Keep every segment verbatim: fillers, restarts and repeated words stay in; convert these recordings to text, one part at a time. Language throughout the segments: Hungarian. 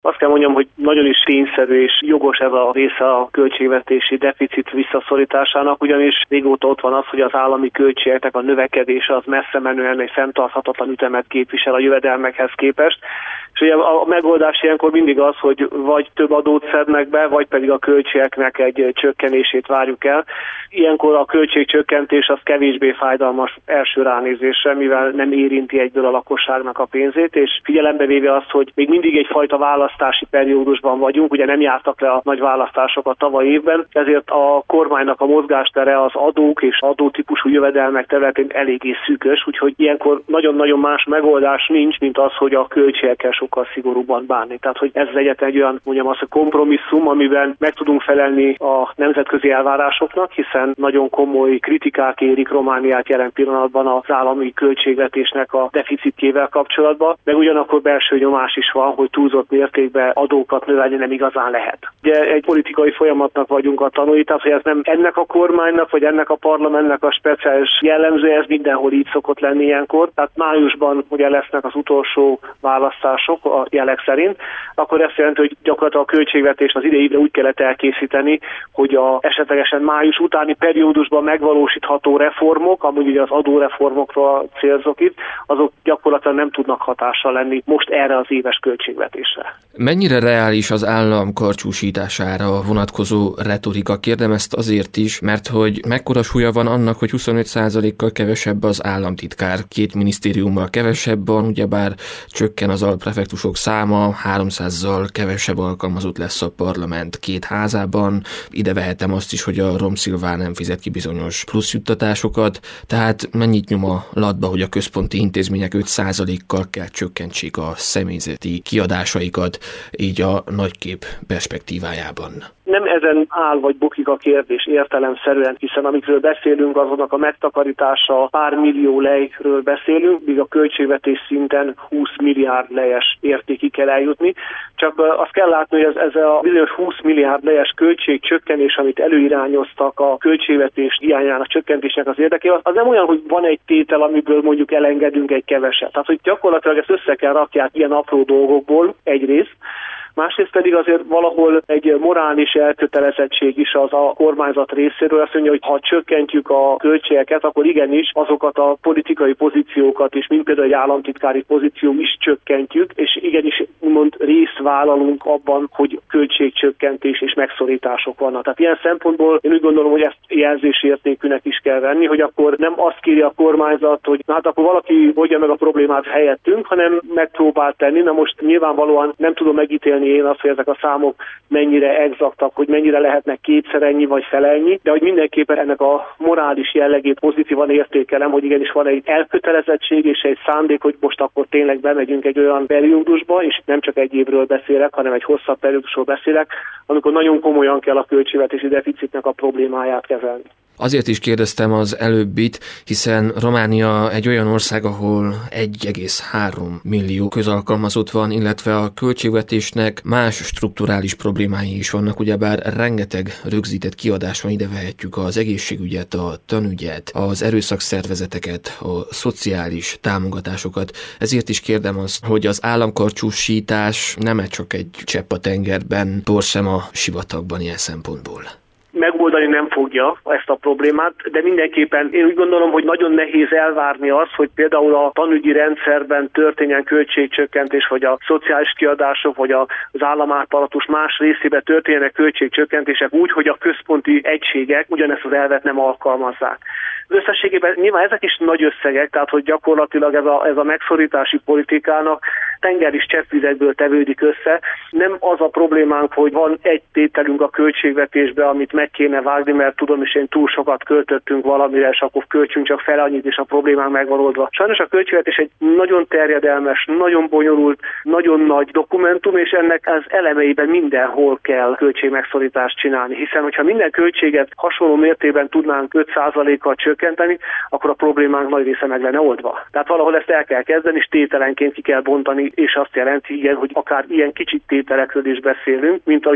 Azt kell mondjam, hogy nagyon is tényszerű és jogos ez a része a költségvetési deficit visszaszorításának, ugyanis régóta ott van az, hogy az állami költségeknek a növekedése az messze menően egy fenntarthatatlan ütemet képvisel a jövedelmekhez képest. És ugye a megoldás ilyenkor mindig az, hogy vagy több adót szednek be, vagy pedig a költségeknek egy csökkenését várjuk el. Ilyenkor a költségcsökkentés az kevésbé fájdalmas első ránézésre, mivel nem érinti egyből a lakosságnak a pénzét, és figyelembe véve azt, hogy még mindig egyfajta választási periódusban vagyunk, ugye nem jártak le a nagy választások a tavaly évben, ezért a kormánynak a mozgástere az adók és adótípusú jövedelmek területén eléggé szűkös, úgyhogy ilyenkor nagyon-nagyon más megoldás nincs, mint az, hogy a költségekkel sokkal szigorúbban bánni. Tehát, hogy ez egyetlen egy olyan, mondjam azt, a kompromisszum, amiben meg tudunk felelni a nemzetközi elvárásoknak, hiszen nagyon komoly kritikák érik Romániát jelen pillanatban az állami költségvetésnek a deficitjével kapcsolatban, meg ugyanakkor belső nyomás is van, hogy túlzott mértékben adókat növelni nem igazán lehet. Ugye egy politikai folyamatnak vagyunk a tanúi, tehát hogy ez nem ennek a kormánynak, vagy ennek a parlamentnek a speciális jellemző, ez mindenhol így szokott lenni ilyenkor. Tehát májusban ugye lesznek az utolsó választások a jelek szerint, akkor ezt jelenti, hogy gyakorlatilag a költségvetést az idei évre úgy kellett elkészíteni, hogy a esetlegesen május utáni periódusban megvalósítható reformok, amúgy ugye az adóreformokról célzok itt, azok gyakorlatilag nem tudnak hatással lenni most erre az éves költségvetésre. Mennyire reális az állam karcsúsítására vonatkozó retorika? Kérdem ezt azért is, mert hogy mekkora súlya van annak, hogy huszonöt százalékkal kevesebb az államtitkár, két minisztériummal kevesebb van, ugyebár csökken az alprefektusok száma, háromszázzal kevesebb alkalmazott lesz a parlament két házában. Ide vehetem azt is, hogy a Romszilvá nem fizet ki bizonyos pluszjuttatásokat, tehát mennyit nyom a latba, hogy a központi intézmények öt százalékkal kell csökkentsék a személyzeti kiadásaikat, így a nagykép perspektívájában. Nem ezen áll vagy bukik a kérdés értelemszerűen, hiszen amikről beszélünk, azonnak a megtakarítása pár millió lejről beszélünk, míg a költségvetés szinten húsz milliárd lejes értékig kell eljutni. Csak azt kell látni, hogy ez, ez a bizonyos húsz milliárd lejes költségcsökkenés, amit előirányoztak a költségvetés hiányának csökkentésnek az érdekében, az nem olyan, hogy van egy tétel, amiből mondjuk elengedünk egy keveset. Tehát, hogy gyakorlatilag ezt össze kell rakják ilyen apró dolgokból egyrészt, másrészt pedig azért valahol egy morális elkötelezettség is az a kormányzat részéről. Azt mondja, hogy ha csökkentjük a költségeket, akkor igenis azokat a politikai pozíciókat is, mint például egy államtitkári pozíció is csökkentjük, és igenis úgymond részt vállalunk abban, hogy költségcsökkentés és megszorítások vannak. Tehát ilyen szempontból én úgy gondolom, hogy ezt jelzésértékűnek is kell venni, hogy akkor nem azt kéri a kormányzat, hogy na hát akkor valaki oldja meg a problémát helyettünk, hanem megpróbál tenni. Na most nyilvánvalóan nem tudom megítélni én azt, hogy ezek a számok mennyire exaktak, hogy mennyire lehetnek kétszer ennyi vagy felennyi, de hogy mindenképpen ennek a morális jellegét pozitívan értékelem, hogy igenis van egy elkötelezettség és egy szándék, hogy most akkor tényleg bemegyünk egy olyan periódusba, és nem csak egy évről beszélek, hanem egy hosszabb periódusról beszélek, amikor nagyon komolyan kell a költségvetési deficitnek a problémáját kezelni. Azért is kérdeztem az előbbit, hiszen Románia egy olyan ország, ahol egy egész három millió közalkalmazott van, illetve a költségvetésnek más strukturális problémái is vannak, ugyebár rengeteg rögzített kiadás van, ide vehetjük az egészségügyet, a tanügyet, az erőszakszervezeteket, a szociális támogatásokat. Ezért is kérdem azt, hogy az államkarcsúsítás nem csak egy csepp a tengerben, porszem a sivatagban ilyen szempontból. Megoldani nem fogja ezt a problémát, de mindenképpen én úgy gondolom, hogy nagyon nehéz elvárni azt, hogy például a tanügyi rendszerben történjen költségcsökkentés, vagy a szociális kiadások, vagy az államáparatus más részében történjenek költségcsökkentések úgy, hogy a központi egységek ugyanezt az elvet nem alkalmazzák. Összességében nyilván ezek is nagy összegek, tehát hogy gyakorlatilag ez a, ez a megszorítási politikának tenger is cseppvizekből tevődik össze. Nem az a problémánk, hogy van egy tételünk a költségvetésbe, amit meg kéne vágni, mert tudom is, én túl sokat költöttünk valamire, és akkor költsünk csak fel annyit, és a problémánk megoldva. Sajnos a költségvetés egy nagyon terjedelmes, nagyon bonyolult, nagyon nagy dokumentum, és ennek az elemeiben mindenhol kell költségmegszorítást csinálni, hiszen hogyha minden költséget hasonló mértékben tudnánk öt százalékkal csökkenteni, akkor a problémánk nagy része meg lenne oldva. Tehát valahol ezt el kell kezdeni, és tételenként ki kell bontani, és azt jelenti, igen, hogy akár ilyen kicsit tételekről is beszélünk, mint ahogy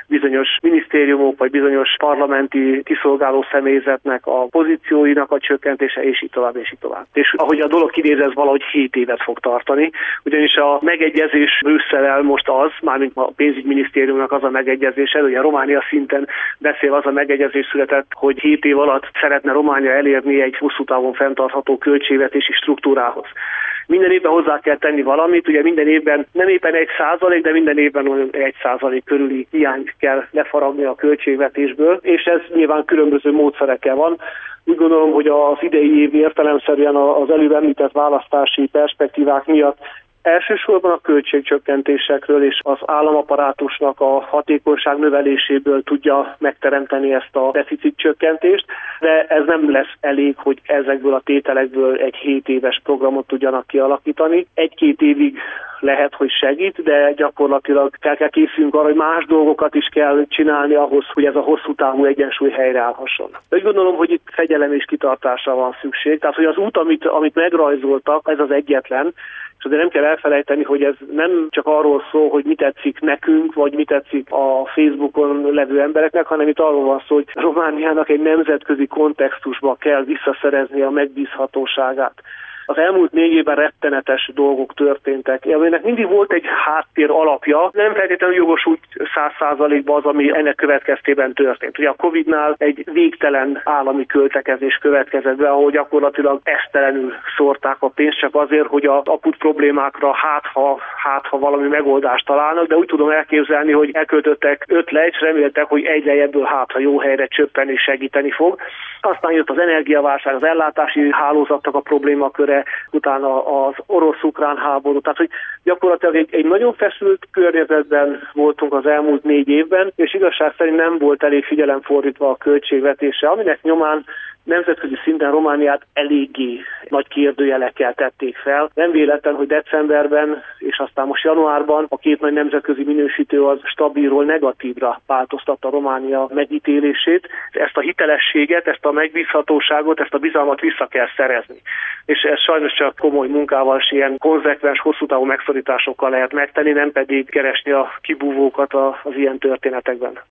bizonyos minisztériumok vagy bizonyos parlamenti kiszolgáló személyzetnek a pozícióinak a csökkentése, és így tovább, és így tovább. És ahogy a dolog kinéz, ez valahogy hét évet fog tartani, ugyanis a megegyezés Brüsszellel most az, mármint a pénzügyminisztériumnak az a megegyezése, ugye Románia szinten beszél az a megegyezés született, hogy hét év alatt szeretne Románia elérni egy hosszú távon fenntartható költségvetési struktúrához. Minden évben hozzá kell tenni valamit, ugye minden évben nem éppen egy százalék, de minden évben olyan egy százalék körüli hiányt kell lefaragni a költségvetésből, és ez nyilván különböző módszerekkel van. Úgy gondolom, hogy az idei év értelemszerűen az előbb említett választási perspektívák miatt elsősorban a költségcsökkentésekről és az államaparátusnak a hatékonyság növeléséből tudja megteremteni ezt a deficitcsökkentést, de ez nem lesz elég, hogy ezekből a tételekből egy hét éves programot tudjanak kialakítani. Egy-két évig lehet, hogy segít, de gyakorlatilag kell, kell készülnünk arra, hogy más dolgokat is kell csinálni ahhoz, hogy ez a hosszú távú egyensúly helyreállhasson. Úgy gondolom, hogy itt fegyelem és kitartásra van szükség. Tehát, hogy az út, amit, amit megrajzoltak, ez az egyetlen, és azért nem kell elfelejteni, hogy ez nem csak arról szól, hogy mi tetszik nekünk, vagy mi tetszik a Facebookon levő embereknek, hanem itt arról van szó, hogy Romániának egy nemzetközi kontextusba kell visszaszerezni a megbízhatóságát. Az elmúlt négy évben rettenetes dolgok történtek, aminek mindig volt egy háttér alapja, nem feltétlenül jogosult száz százalékban az, ami ennek következtében történt. Ugye a Covidnál egy végtelen állami költekezés következett be, ahol gyakorlatilag esztelenül szórták a pénzt, csak azért, hogy az akut problémákra hát ha, hát, ha valami megoldást találnak, de úgy tudom elképzelni, hogy elköltöttek öt le, és reméltek, hogy egy ebből hát ha jó helyre csöppen és segíteni fog. Aztán jött az energiaválság, az ellátási hálózatnak a problémaköre, utána az orosz-ukrán háború. Tehát, hogy gyakorlatilag egy, egy nagyon feszült környezetben voltunk az elmúlt négy évben, és igazság szerint nem volt elég figyelem fordítva a költségvetésre, aminek nyomán nemzetközi szinten Romániát eléggé nagy kérdőjelekkel tették fel. Nem véletlen, hogy decemberben és aztán most januárban a két nagy nemzetközi minősítő az stabilról negatívra változtatta Románia megítélését. Ezt a hitelességet, ezt a megbízhatóságot, ezt a bizalmat vissza kell szerezni. És ez sajnos csak komoly munkával és ilyen konzekvens, hosszú távú megszorításokkal lehet megtenni, nem pedig keresni a kibúvókat az ilyen történetekben.